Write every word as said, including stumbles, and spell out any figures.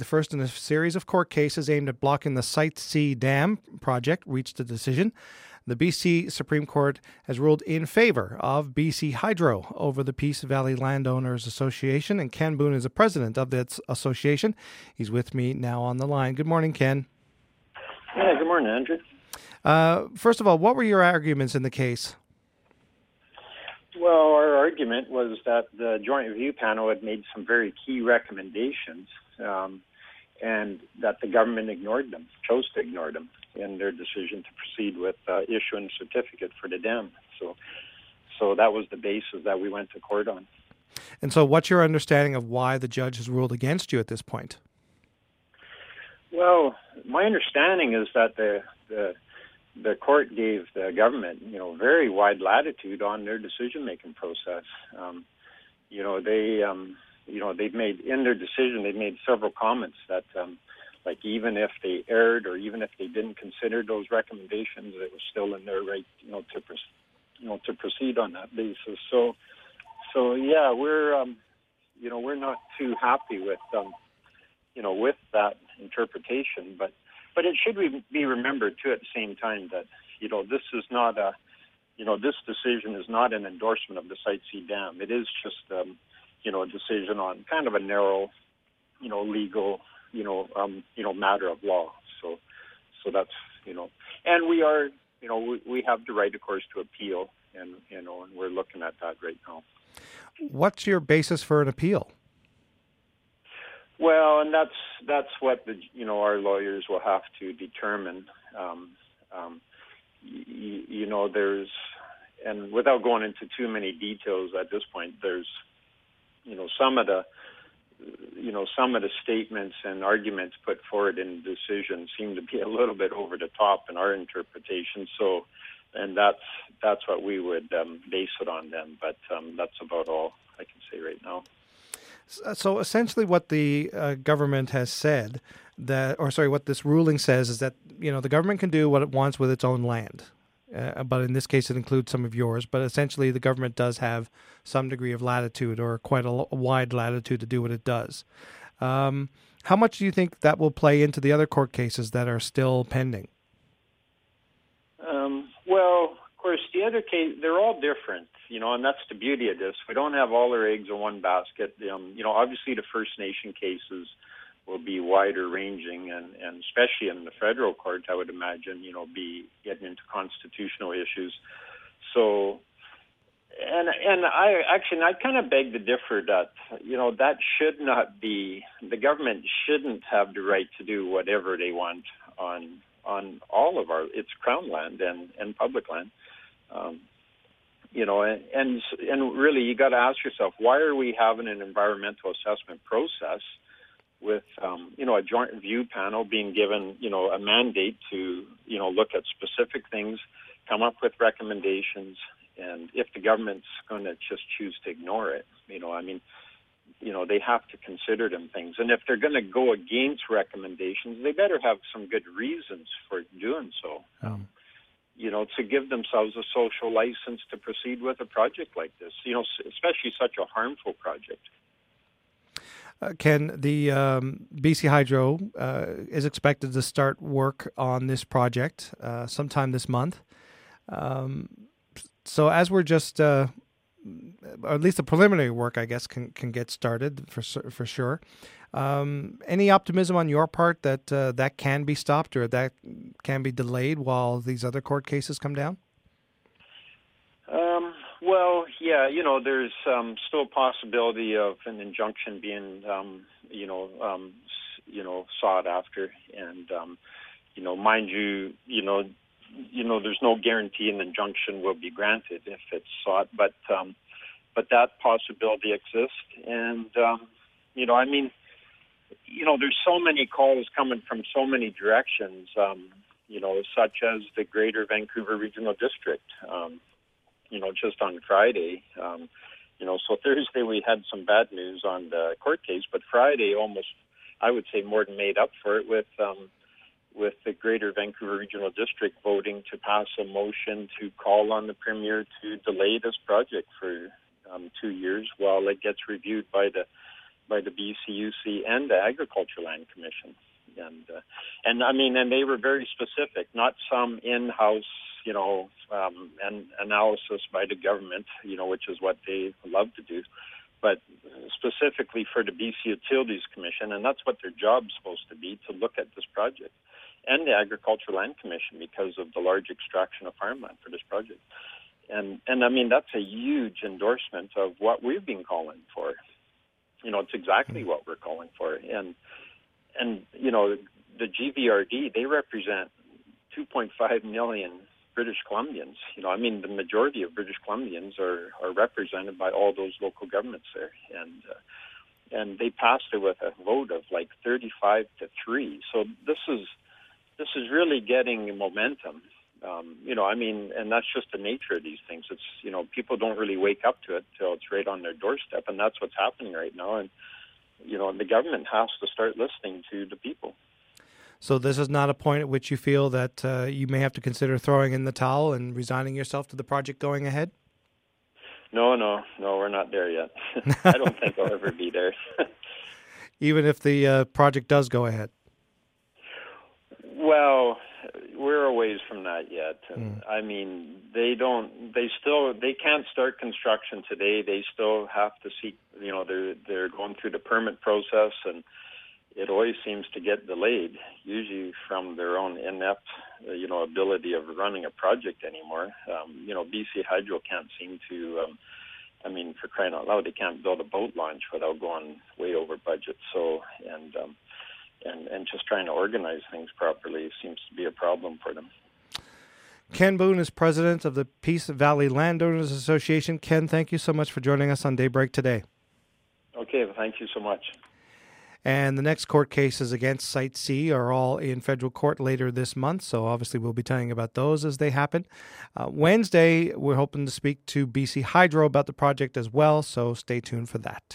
first in a series of court cases aimed at blocking the Site C Dam project, reached a decision. The B C Supreme Court has ruled in favor of B C Hydro over the Peace Valley Landowners Association, and Ken Boone is the president of that association. He's with me now on the line. Good morning, Ken. Yeah, good morning, Andrew. Uh, first of all, what were your arguments in the case? Well, our argument was that the Joint Review Panel had made some very key recommendations, um, and that the government ignored them, chose to ignore them in their decision to proceed with uh, issuing a certificate for the dam. So, so that was the basis that we went to court on. And so what's your understanding of why the judge has ruled against you at this point? Well, my understanding is that the the the court gave the government, you know, very wide latitude on their decision-making process. Um, you know, they, um, you know, they've made in their decision, they've made several comments that, um, like, even if they erred or even if they didn't consider those recommendations, it was still in their right, you know, to, you know, to proceed on that basis. So, so yeah, we're, um, you know, we're not too happy with, um, you know, with that interpretation, but. But it should be remembered, too, at the same time that, you know, this is not a, you know, this decision is not an endorsement of the Site C Dam. It is just, um, you know, a decision on kind of a narrow, you know, legal, you know, um, you know, matter of law. So, so that's, you know, and we are, you know, we, we have the right, of course, to appeal, and, you know, and we're looking at that right now. What's your basis for an appeal? Well, and that's that's what the you know our lawyers will have to determine. Um, um, y- you know, there's, and without going into too many details at this point, there's, you know, some of the, you know, some of the statements and arguments put forward in the decision seem to be a little bit over the top in our interpretation. So, and that's that's what we would um, base it on then. But um, that's about all I can say right now. So essentially what the uh, government has said, that, or sorry, what this ruling says is that, you know, the government can do what it wants with its own land. Uh, but in this case, it includes some of yours. But essentially, the government does have some degree of latitude, or quite a, a wide latitude, to do what it does. Um, how much do you think that will play into the other court cases that are still pending? Um, well, of course, the other case, they're all different. You know, and that's the beauty of this. We don't have all our eggs in one basket. Um, you know, obviously the First Nation cases will be wider ranging, and, and especially in the federal court, I would imagine, you know, be getting into constitutional issues. So, and and I actually, I kind of beg to differ that, you know, that should not be, the government shouldn't have the right to do whatever they want on on all of our, it's Crown land and, and public land. Um, You know, and, and and really, you got to ask yourself, why are we having an environmental assessment process with, um, you know, a joint review panel being given, you know, a mandate to, you know, look at specific things, come up with recommendations, and if the government's going to just choose to ignore it, you know, I mean, you know, they have to consider them things. And if they're going to go against recommendations, they better have some good reasons for doing so. Um, you know, to give themselves a social license to proceed with a project like this, you know, especially such a harmful project. Uh, Ken, the um, B C Hydro uh, is expected to start work on this project uh, sometime this month. Um, so as we're just, uh, or at least the preliminary work, I guess, can, can get started for for sure. Um, any optimism on your part that uh, that can be stopped or that can be delayed while these other court cases come down? Um, well, yeah, you know, there's um, still a possibility of an injunction being, um, you know, um, you know, sought after, and um, you know, mind you, you know, you know, there's no guarantee an injunction will be granted if it's sought, but um, but that possibility exists, and um, you know, I mean. You know, there's so many calls coming from so many directions, um, you know, such as the Greater Vancouver Regional District, um, you know, just on Friday. Um, you know, so Thursday we had some bad news on the court case, but Friday almost, I would say, more than made up for it with um, with the Greater Vancouver Regional District voting to pass a motion to call on the Premier to delay this project for um, two years while it gets reviewed by the by the B C U C and the Agriculture Land Commission. And, uh, and I mean, and they were very specific, not some in-house, you know, um, an analysis by the government, you know, which is what they love to do, but specifically for the B C Utilities Commission, and that's what their job's supposed to be, to look at this project, and the Agriculture Land Commission because of the large extraction of farmland for this project. And, and I mean, that's a huge endorsement of what we've been calling for. You know, it's exactly what we're calling for. And, and you know, the G V R D, they represent two point five million British Columbians. You know, I mean, the majority of British Columbians are, are represented by all those local governments there. And uh, and they passed it with a vote of like thirty-five to three. So this is this is really getting momentum. Um, you know, I mean, and that's just the nature of these things. It's, you know, people don't really wake up to it till it's right on their doorstep, and that's what's happening right now. And, you know, the government has to start listening to the people. So this is not a point at which you feel that uh, you may have to consider throwing in the towel and resigning yourself to the project going ahead? No, no, no, we're not there yet. I don't think I'll ever be there. Even if the uh, project does go ahead? Well, we're a ways from that yet. And mm. I mean, they don't, they still, they can't start construction today. They still have to seek, you know, they're, they're going through the permit process, and it always seems to get delayed, usually from their own inept, uh, you know, ability of running a project anymore. Um, you know, B C Hydro can't seem to, um, I mean, for crying out loud, they can't build a boat launch without going way over budget. So, and, um, and, and just trying to organize things properly seems to be a problem for them. Ken Boone is president of the Peace Valley Landowners Association. Ken, thank you so much for joining us on Daybreak today. Okay, well, thank you so much. And the next court cases against Site C are all in federal court later this month, so obviously we'll be telling you about those as they happen. Uh, Wednesday, we're hoping to speak to B C Hydro about the project as well, so stay tuned for that.